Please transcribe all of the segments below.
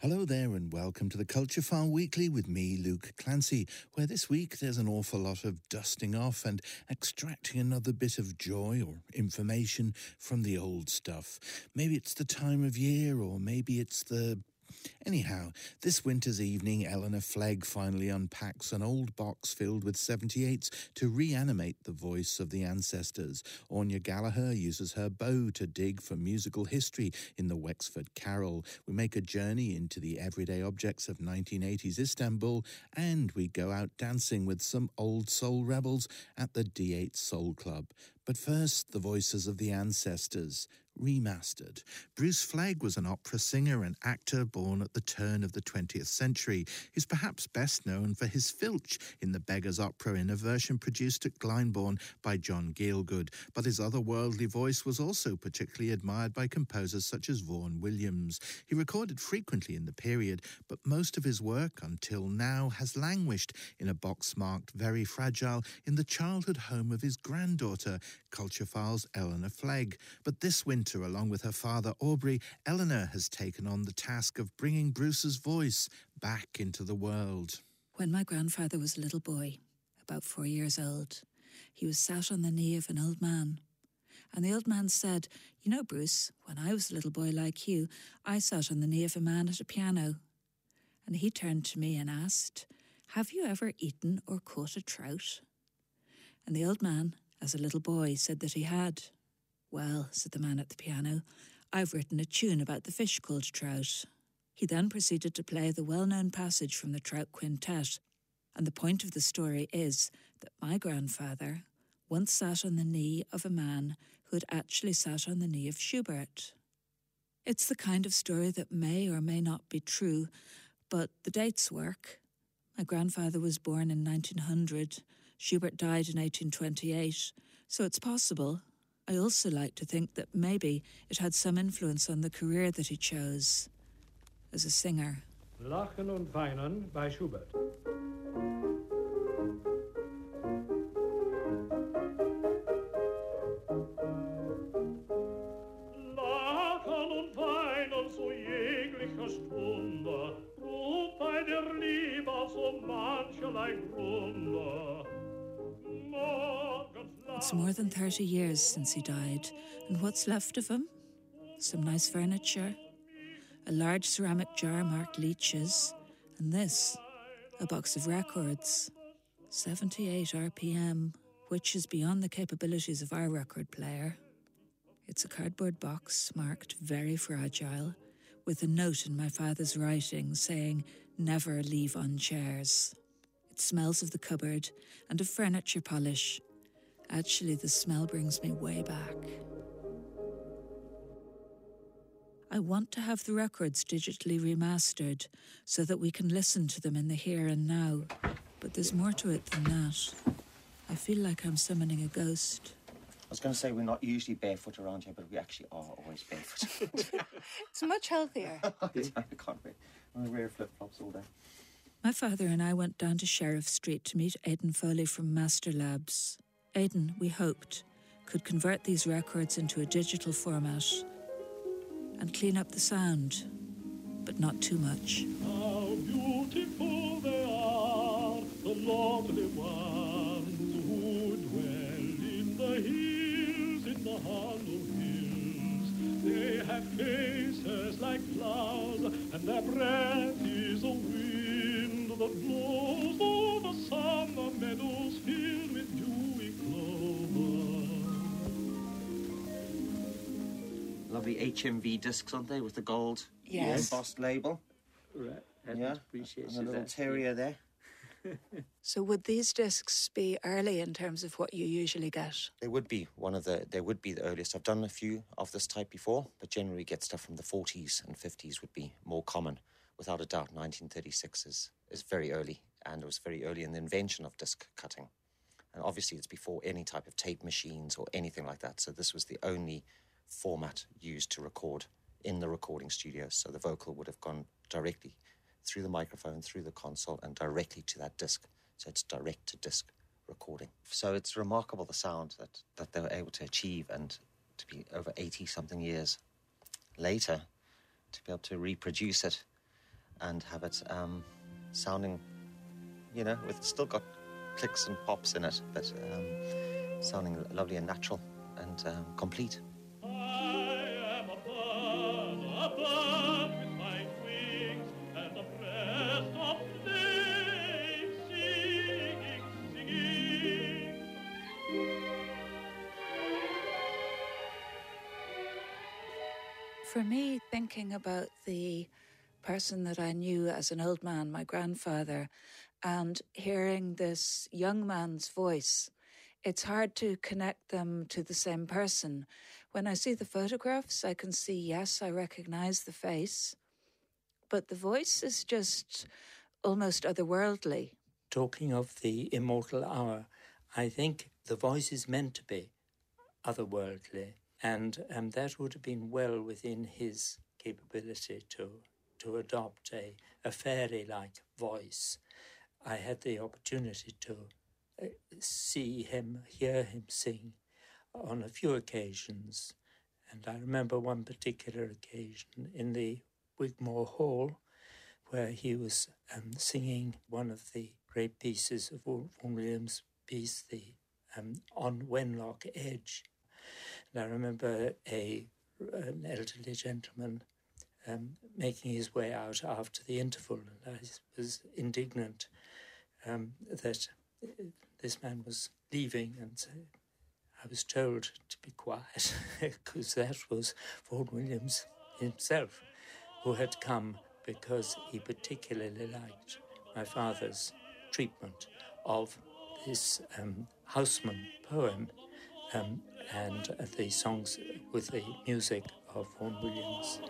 Hello there and welcome to the Culture File Weekly with me, Luke Clancy, where this week there's an awful lot of dusting off and extracting another bit of joy or information from the old stuff. Maybe it's the time of year, or maybe it's the... Anyhow, this winter's evening, Eleanor Flegg finally unpacks an old box filled with 78s to reanimate the voice of the ancestors. Anya Gallagher uses her bow to dig for musical history in the Wexford Carol. We make a journey into the everyday objects of 1980s Istanbul, and we go out dancing with some old soul rebels at the D8 Soul Club. But first, the voices of the ancestors, remastered. Bruce Flegg was an opera singer and actor born at the turn of the 20th century. He's perhaps best known for his Filch in the Beggar's Opera in a version produced at Glyndebourne by John Gielgud, but his otherworldly voice was also particularly admired by composers such as Vaughan Williams. He recorded frequently in the period, but most of his work until now has languished in a box marked Very Fragile in the childhood home of his granddaughter, Culture File's Eleanor Flegg. But this winter, along with her father Aubrey, Eleanor has taken on the task of bringing Bruce's voice back into the world. When my grandfather was a little boy, about 4 years old, he was sat on the knee of an old man. And the old man said, "You know, Bruce, when I was a little boy like you, I sat on the knee of a man at a piano." And he turned to me and asked, "Have you ever eaten or caught a trout?" And the old man, as a little boy, said that he had. "Well," said the man at the piano, "I've written a tune about the fish called trout." He then proceeded to play the well-known passage from the Trout Quintet, and the point of the story is that my grandfather once sat on the knee of a man who had actually sat on the knee of Schubert. It's the kind of story that may or may not be true, but the dates work. My grandfather was born in 1900, Schubert died in 1828, so it's possible. I also like to think that maybe it had some influence on the career that he chose as a singer. Lachen und Weinen by Schubert. Lachen und Weinen zu jeglicher Stunde, ruht bei der Liebe so mancherlei Grunde. It's more than 30 years since he died, and what's left of him? Some nice furniture, a large ceramic jar marked Leeches, and this, a box of records, 78 RPM, which is beyond the capabilities of our record player. It's a cardboard box marked Very Fragile, with a note in my father's writing saying, "Never leave on chairs." It smells of the cupboard and of furniture polish. Actually, the smell brings me way back. I want to have the records digitally remastered so that we can listen to them in the here and now. But there's more to it than that. I feel like I'm summoning a ghost. I was going to say we're not usually barefoot around here, but we actually are always barefoot. It's much healthier. I can't wait. I wear flip-flops all day. My father and I went down to Sheriff Street to meet Aidan Foley from Master Labs. Aidan, we hoped, could convert these records into a digital format and clean up the sound, but not too much. How beautiful they are, the lovely ones who dwell in the hills, in the hollow hills. They have faces like flowers, and their breath is a wind that blows over summer meadows filled with dewy clover. Lovely HMV discs, aren't they, with the gold embossed label? Right, appreciate and a little terrier there. So would these discs be early in terms of what you usually get? They would be the earliest. I've done a few of this type before, but generally get stuff from the 40s and 50s would be more common. Without a doubt, 1936 is very early, and it was very early in the invention of disc cutting. And obviously it's before any type of tape machines or anything like that, so this was the only format used to record in the recording studio, so the vocal would have gone directly through the microphone, through the console, and directly to that disc. So it's direct-to-disc recording. So it's remarkable, the sound that they were able to achieve, and to be over 80-something years later, to be able to reproduce it and have it sounding, with still got clicks and pops in it, but sounding lovely and natural and complete. I am a bird with white wings and a breast of flame, singing, singing. For me, thinking about the person that I knew as an old man, my grandfather, and hearing this young man's voice, it's hard to connect them to the same person. When I see the photographs, I can see, yes, I recognize the face, but the voice is just almost otherworldly. Talking of the immortal hour, I think the voice is meant to be otherworldly, and that would have been well within his capability to adopt a fairy-like voice. I had the opportunity to hear him sing on a few occasions, and I remember one particular occasion in the Wigmore Hall where he was singing one of the great pieces of Vaughan Williams' piece, the On Wenlock Edge. And I remember an elderly gentleman making his way out after the interval, and I was indignant that this man was leaving, and I was told to be quiet because that was Vaughan Williams himself, who had come because he particularly liked my father's treatment of this Houseman poem and the songs with the music of Vaughan Williams.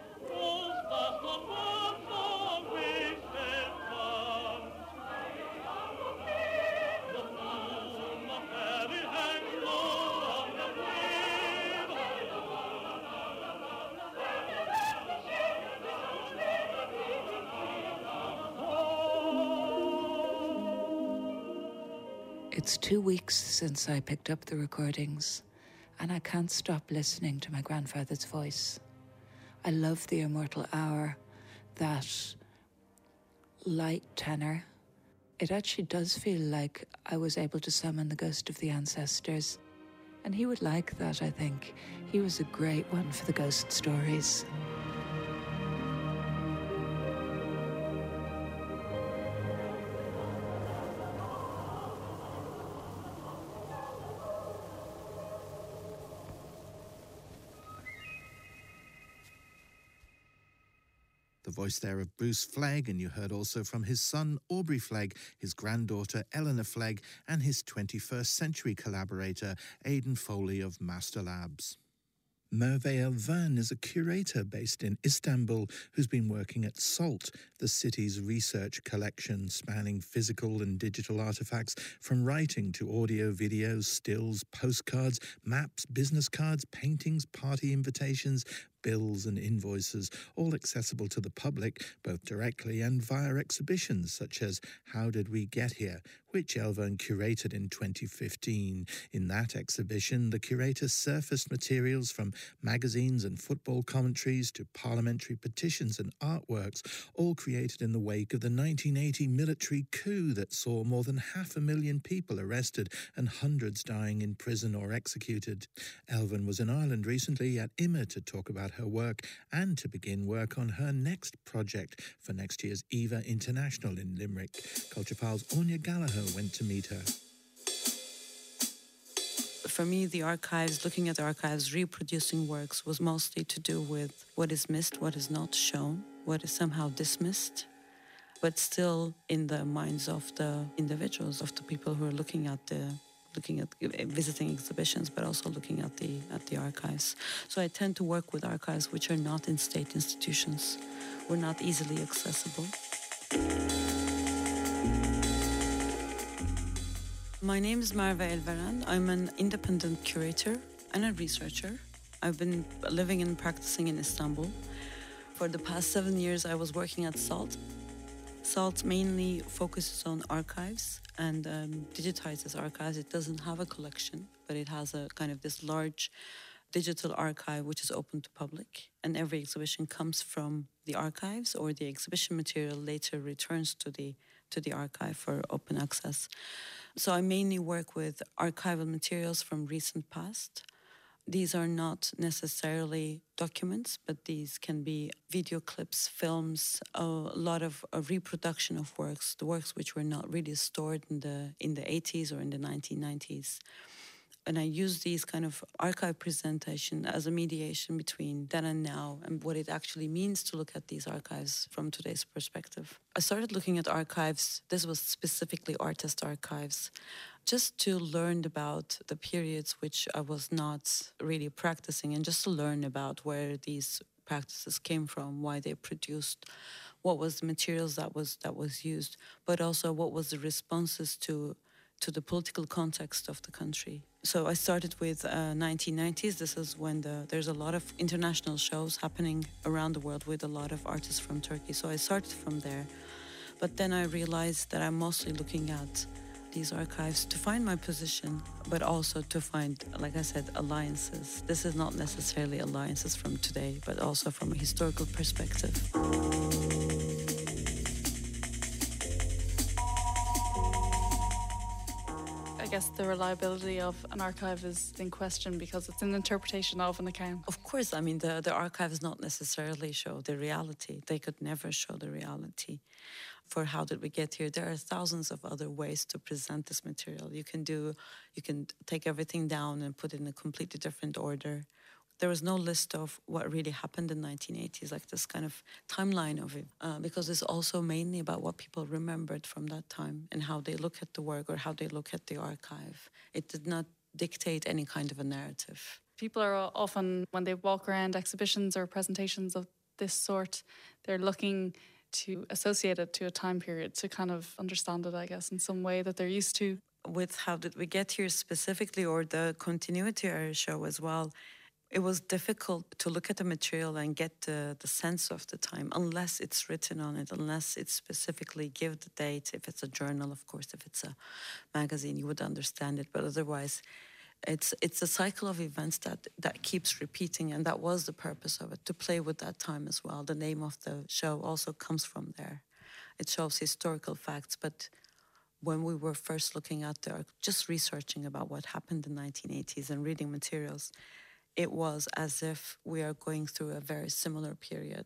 It's 2 weeks since I picked up the recordings, and I can't stop listening to my grandfather's voice. I love the immortal hour, that light tenor. It actually does feel like I was able to summon the ghost of the ancestors. And he would like that, I think. He was a great one for the ghost stories. The voice there of Bruce Flegg, and you heard also from his son Aubrey Flegg, his granddaughter Eleanor Flegg, and his 21st century collaborator Aidan Foley of Master Labs. Merve Elvan is a curator based in Istanbul who's been working at SALT, the city's research collection spanning physical and digital artifacts from writing to audio, videos, stills, postcards, maps, business cards, paintings, party invitations, bills and invoices, all accessible to the public, both directly and via exhibitions such as How Did We Get Here?, which Elvan curated in 2015. In that exhibition, the curator surfaced materials from magazines and football commentaries to parliamentary petitions and artworks, all created in the wake of the 1980 military coup that saw more than 500,000 people arrested and hundreds dying in prison or executed. Elvan was in Ireland recently at IMA to talk about her work and to begin work on her next project for next year's EVA International in Limerick. Culture Files' Anya Gallagher went to meet her. For me, the archives, looking at the archives, reproducing works was mostly to do with what is missed, what is not shown, what is somehow dismissed, but still in the minds of the individuals, of the people who are looking at visiting exhibitions, but also looking at the archives. So I tend to work with archives which are not in state institutions, or not easily accessible. My name is Merve Elvan. I'm an independent curator and a researcher. I've been living and practicing in Istanbul. For the past 7 years, I was working at SALT. SALT mainly focuses on archives and digitizes archives. It doesn't have a collection, but it has a kind of this large digital archive which is open to public, and every exhibition comes from the archives, or the exhibition material later returns to the archive for open access. So I mainly work with archival materials from recent past. These are not necessarily documents, but these can be video clips, films, a lot of reproduction of works, the works which were not really stored in the 80s or in the 1990s. And I use these kind of archive presentation as a mediation between then and now, and what it actually means to look at these archives from today's perspective. I started looking at archives, this was specifically artist archives, just to learn about the periods which I was not really practicing, and just to learn about where these practices came from, why they produced, what was the materials that was used, but also what was the responses to the political context of the country. So I started with 1990s. This is when there's a lot of international shows happening around the world with a lot of artists from Turkey. So I started from there. But then I realized that I'm mostly looking at these archives to find my position, but also to find, like I said, alliances. This is not necessarily alliances from today, but also from a historical perspective. I guess the reliability of an archive is in question because it's an interpretation of an account. Of course, I mean, the archives not necessarily show the reality. They could never show the reality. For how did we get here? There are thousands of other ways to present this material. You can take everything down and put it in a completely different order. There was no list of what really happened in the 1980s, like this kind of timeline of it, because it's also mainly about what people remembered from that time and how they look at the work or how they look at the archive. It did not dictate any kind of a narrative. People are often, when they walk around exhibitions or presentations of this sort, they're looking to associate it to a time period, to kind of understand it, I guess, in some way that they're used to. With how did we get here specifically, or the continuity I show as well, it was difficult to look at the material and get the sense of the time unless it's written on it, unless it specifically give the date. If it's a journal, of course, if it's a magazine, you would understand it. But otherwise, it's a cycle of events that keeps repeating, and that was the purpose of it, to play with that time as well. The name of the show also comes from there. It shows historical facts, but when we were first looking at just researching about what happened in the 1980s and reading materials, it was as if we are going through a very similar period.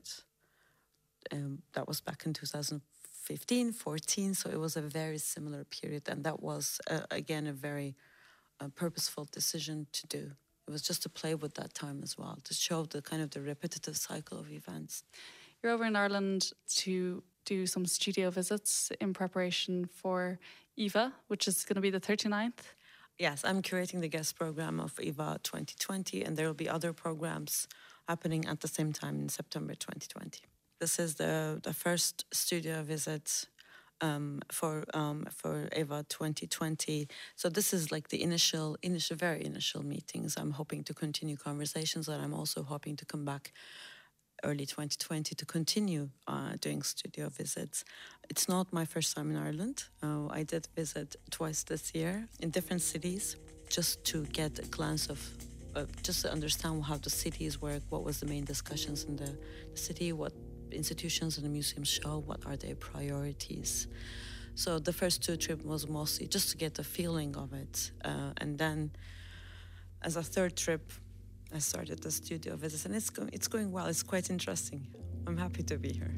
That was back in 2015, 14, so it was a very similar period. And that was, again, a very purposeful decision to do. It was just to play with that time as well, to show the kind of the repetitive cycle of events. You're over in Ireland to do some studio visits in preparation for EVA, which is going to be the 39th. Yes, I'm curating the guest program of EVA 2020, and there will be other programs happening at the same time in September 2020. This is the first studio visit for EVA 2020. So this is like the very initial meetings. I'm hoping to continue conversations, and I'm also hoping to come back early 2020 to continue doing studio visits. It's not my first time in Ireland. I did visit twice this year in different cities, just to get a glance of, just to understand how the cities work, what was the main discussions in the city, what institutions and the museums show, what are their priorities. So the first two trips was mostly just to get the feeling of it. And then as a third trip, I started the studio visits, and it's going well. It's quite interesting. I'm happy to be here.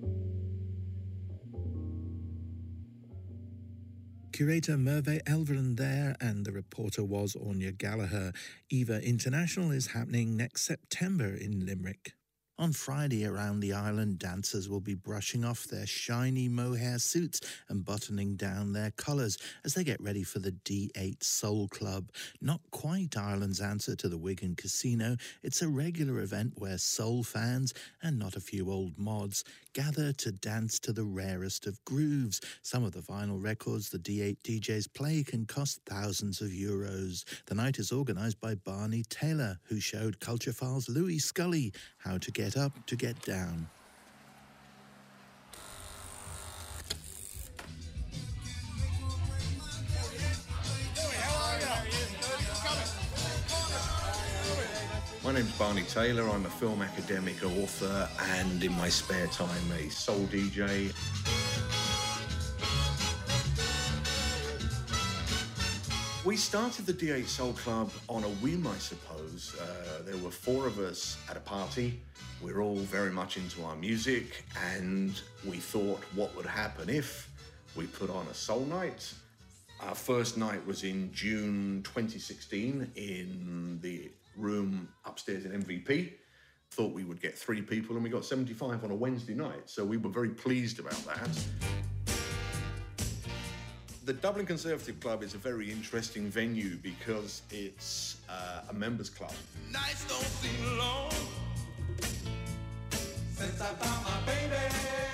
Curator Merve Elverin there, and the reporter was Anya Gallagher. EVA International is happening next September in Limerick. On Friday around the island, dancers will be brushing off their shiny mohair suits and buttoning down their collars as they get ready for the D8 Soul Club. Not quite Ireland's answer to the Wigan Casino, it's a regular event where soul fans, and not a few old mods, gather to dance to the rarest of grooves. Some of the vinyl records the D8 DJs play can cost thousands of euros. The night is organised by Barney Taylor, who showed Culturephile's Louis Scully how to get up to get down. name's Barney Taylor. I'm a film academic, author, and in my spare time, a soul DJ. We started the D8 Soul Club on a whim, I suppose. There were 4 of us at a party. We're all very much into our music, and we thought, what would happen if we put on a soul night? Our first night was in June 2016 in the room upstairs in MVP. Thought we would get 3 people, and we got 75 on a Wednesday night, so we were very pleased about that. The Dublin Conservative Club is a very interesting venue because it's a members club. Nights don't seem long since I found my baby.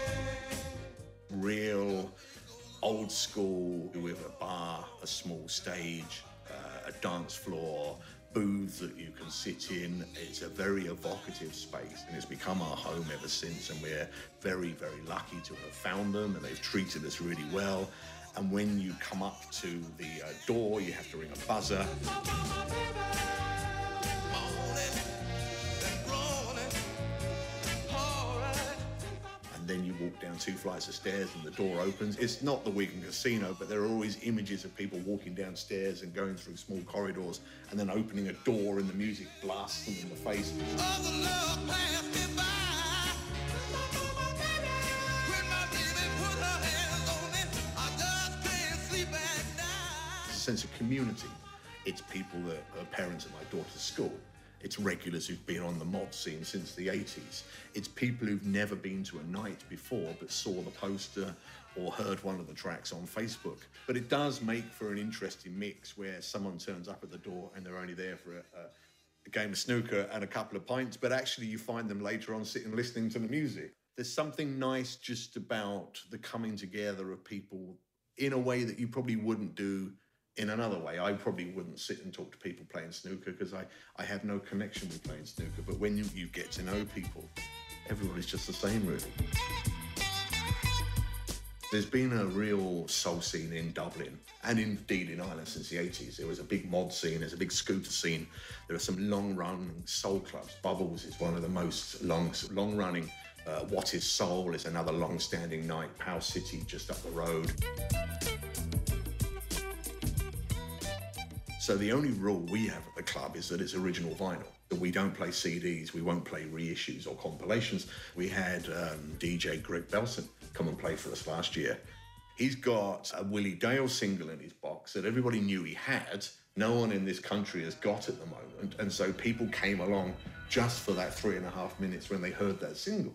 Real old school with a bar, a small stage, a dance floor, booths that you can sit in. It's a very evocative space, and it's become our home ever since, and we're very, very lucky to have found them, and they've treated us really well. And when you come up to the door, you have to ring a buzzer. And then you walk down 2 flights of stairs and the door opens. It's not the Wigan Casino, but there are always images of people walking downstairs and going through small corridors and then opening a door and the music blasts them in the face. Sense of community. It's people that are parents at my daughter's school. It's regulars who've been on the mod scene since the 80s. It's people who've never been to a night before but saw the poster or heard one of the tracks on Facebook. But it does make for an interesting mix where someone turns up at the door and they're only there for a game of snooker and a couple of pints, but actually you find them later on sitting listening to the music. There's something nice just about the coming together of people in a way that you probably wouldn't do in another way. I probably wouldn't sit and talk to people playing snooker because I have no connection with playing snooker. But when you get to know people, everybody's just the same, really. There's been a real soul scene in Dublin and indeed in Ireland since the 80s. There was a big mod scene, there's a big scooter scene. There are some long-run soul clubs. Bubbles is one of the most long-running. What is Soul is another long-standing night. Power City just up the road. So the only rule we have at the club is that it's original vinyl. We don't play CDs, we won't play reissues or compilations. We had DJ Greg Belson come and play for us last year. He's got a Willie Dale single in his box that everybody knew he had. No one in this country has got at the moment. And so people came along just for that 3.5 minutes when they heard that single.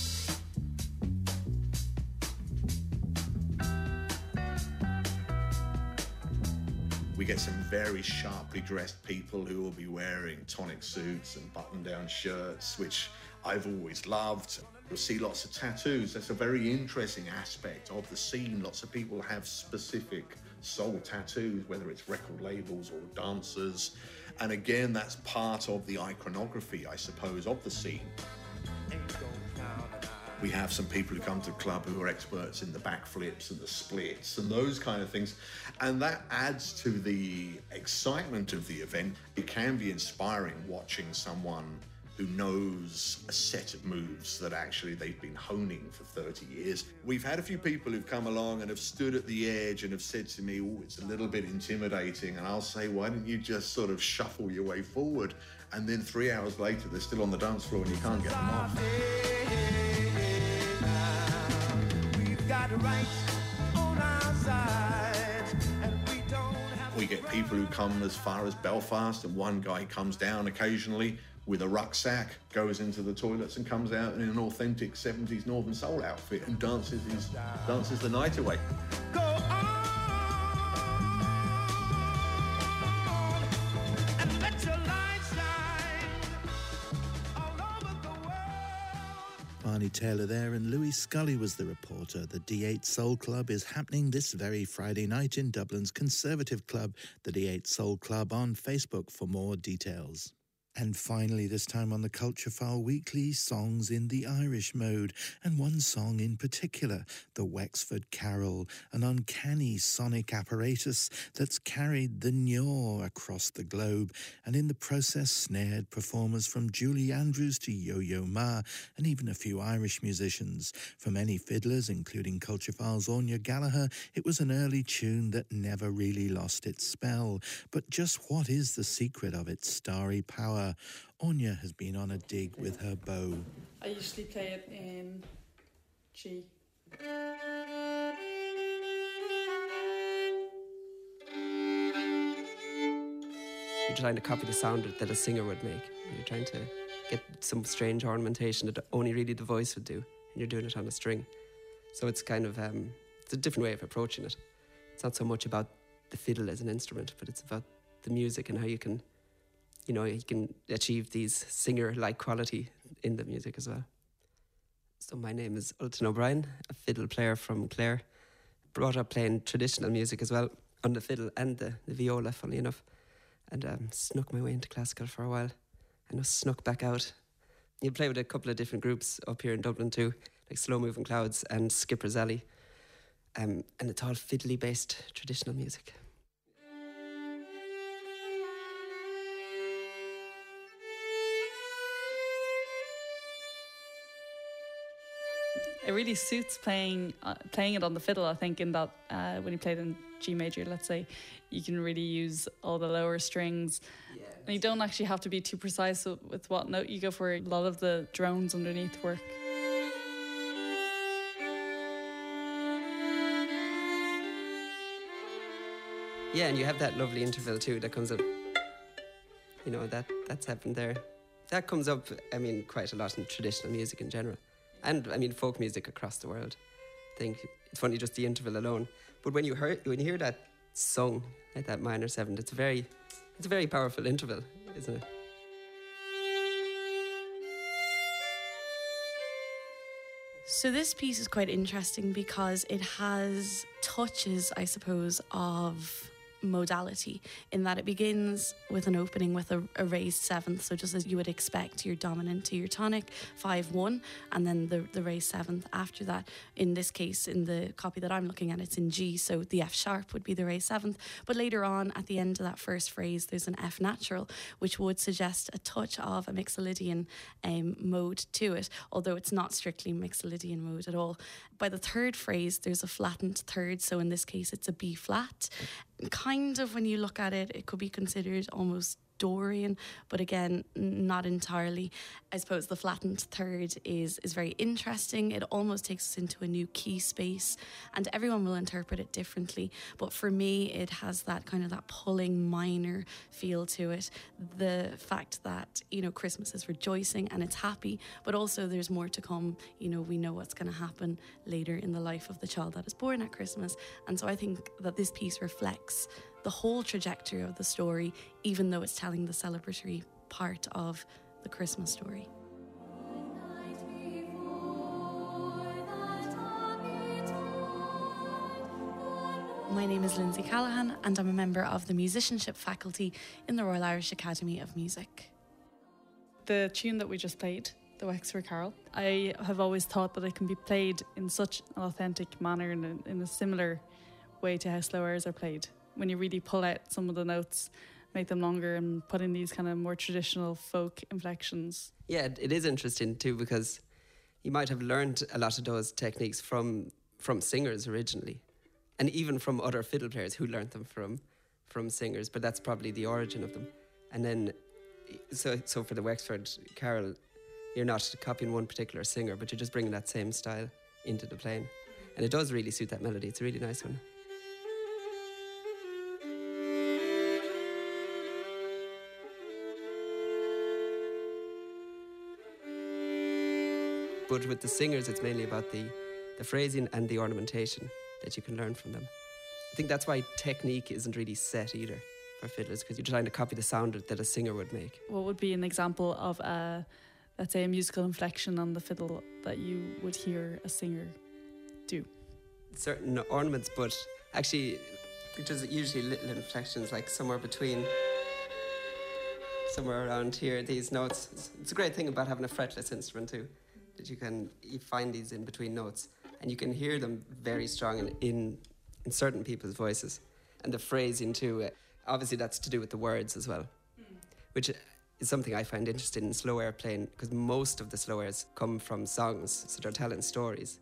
We get some very sharply dressed people who will be wearing tonic suits and button-down shirts, which I've always loved. You'll see lots of tattoos. That's a very interesting aspect of the scene. Lots of people have specific soul tattoos, whether it's record labels or dancers. And again, that's part of the iconography, I suppose, of the scene. We have some people who come to the club who are experts in the backflips and the splits and those kind of things. And that adds to the excitement of the event. It can be inspiring watching someone who knows a set of moves that actually they've been honing for 30 years. We've had a few people who've come along and have stood at the edge and have said to me, oh, it's a little bit intimidating. And I'll say, why don't you just sort of shuffle your way forward? And then 3 hours later, they're still on the dance floor and you can't get them off. We get people who come as far as Belfast, and one guy comes down occasionally with a rucksack, goes into the toilets and comes out in an authentic 70s Northern Soul outfit and dances the night away. Go on and let your light shine all over the world. Barney Taylor there, and Louis Scully was the reporter. The D8 Soul Club is happening this very Friday night in Dublin's Conservative Club, the D8 Soul Club, on Facebook for more details. And finally, this time on the Culture File Weekly, songs in the Irish mode, and one song in particular, the Wexford Carol, an uncanny sonic apparatus that's carried the Nyor across the globe, and in the process snared performers from Julie Andrews to Yo-Yo Ma, and even a few Irish musicians. For many fiddlers, including Culture File's Anya Gallagher, it was an early tune that never really lost its spell. But just what is the secret of its starry power? Anya has been on a dig with her bow. I usually play it in G. You're trying to copy the sound that a singer would make. You're trying to get some strange ornamentation that only really the voice would do, and you're doing it on a string. So it's kind of, it's a different way of approaching it. It's not so much about the fiddle as an instrument, but it's about the music and how you can achieve these singer-like quality in the music as well. So my name is Ultan O'Brien, a fiddle player from Clare. Brought up playing traditional music as well, on the fiddle and the viola, funnily enough. And snuck my way into classical for a while. And I snuck back out. You play with a couple of different groups up here in Dublin too, like Slow Moving Clouds and Skipper's Alley. And it's all fiddly-based traditional music. It really suits playing it on the fiddle, I think, in that when you play it in G major, let's say, you can really use all the lower strings. Yeah, and you don't actually have to be too precise with what note you go for. A lot of the drones underneath work. Yeah, and you have that lovely interval too that comes up. You know, that's happened there. That comes up, I mean, quite a lot in traditional music in general. And, I mean, folk music across the world. I think it's funny, just the interval alone. But when you hear that sung at that minor seventh, it's a very powerful interval, isn't it? So this piece is quite interesting because it has touches, I suppose, of modality, in that it begins with an opening with a raised seventh, so just as you would expect your dominant to your tonic, 5-1, and then the raised seventh after that. In this case, in the copy that I'm looking at, it's in G, so the F sharp would be the raised seventh, but later on at the end of that first phrase there's an F natural, which would suggest a touch of a Mixolydian mode to it, although it's not strictly Mixolydian mode at all. By the third phrase there's a flattened third, so in this case it's a B flat. Kind of, when you look at it, it could be considered almost Dorian, but again, not entirely. I suppose the flattened third is very interesting. It almost takes us into a new key space, and everyone will interpret it differently. But for me, it has that kind of that pulling minor feel to it. The fact that, you know, Christmas is rejoicing and it's happy, but also there's more to come. You know, we know what's going to happen later in the life of the child that is born at Christmas. And so I think that this piece reflects the whole trajectory of the story, even though it's telling the celebratory part of the Christmas story. My name is Lindsay Callahan and I'm a member of the musicianship faculty in the Royal Irish Academy of Music. The tune that we just played, the Wexford Carol, I have always thought that it can be played in such an authentic manner and in a similar way to how slow airs are played. When you really pull out some of the notes, make them longer and put in these kind of more traditional folk inflections. Yeah, it is interesting too, because you might have learned a lot of those techniques from singers originally, and even from other fiddle players who learned them from singers, but that's probably the origin of them. And then, so for the Wexford Carol, you're not copying one particular singer, but you're just bringing that same style into the playing. And it does really suit that melody. It's a really nice one. But with the singers, it's mainly about the phrasing and the ornamentation that you can learn from them. I think that's why technique isn't really set either for fiddlers, because you're trying to copy the sound that a singer would make. What would be an example of let's say, a musical inflection on the fiddle that you would hear a singer do? Certain ornaments, but actually, just usually little inflections, like somewhere between somewhere around here, these notes. It's a great thing about having a fretless instrument too, that you find these in between notes, and you can hear them very strong in certain people's voices. And the phrasing too, obviously that's to do with the words as well, which is something I find interesting in slow air playing, because most of the slow airs come from songs, so they're telling stories.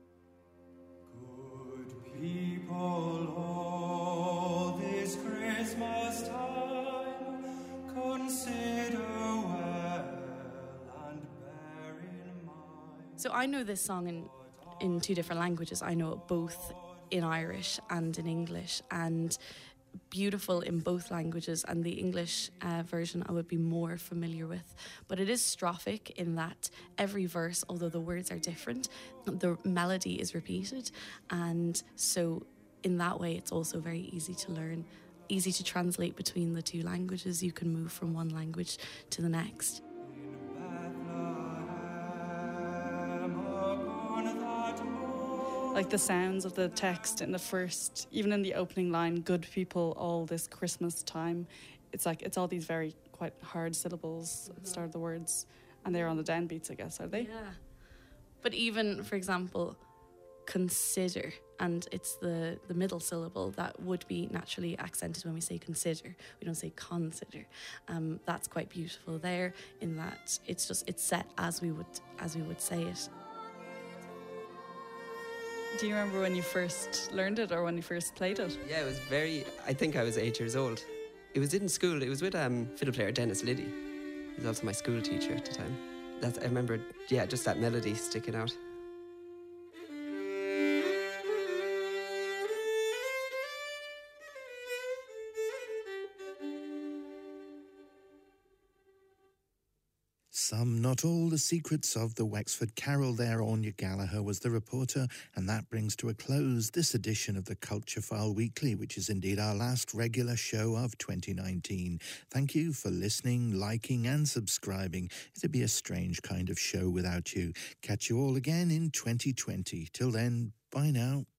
Good people, all this Christmas time, consider well and bear in mind. So I know this song in two different languages. I know it both in Irish and in English, and beautiful in both languages, and the English version I would be more familiar with. But it is strophic in that every verse, although the words are different, the melody is repeated, and so in that way it's also very easy to learn, easy to translate between the two languages. You can move from one language to the next. Like the sounds of the text in the first, even in the opening line, good people, all this Christmas time. It's like, it's all these very quite hard syllables at the start of the words, and they're on the downbeats, I guess, are they? Yeah. But even, for example, consider, and it's the middle syllable that would be naturally accented when we say consider. We don't say consider. That's quite beautiful there, in that it's set as we would say it. Do you remember when you first learned it or when you first played it? Yeah, it was I think I was 8 years old. It was in school. It was with fiddle player Dennis Liddy. He was also my school teacher at the time. I remember, just that melody sticking out. Some, not all, the secrets of the Wexford Carol there. Anya Gallagher was the reporter, and that brings to a close this edition of the Culture File Weekly, which is indeed our last regular show of 2019. Thank you for listening, liking and subscribing. It'd be a strange kind of show without you. Catch you all again in 2020. Till then, bye now.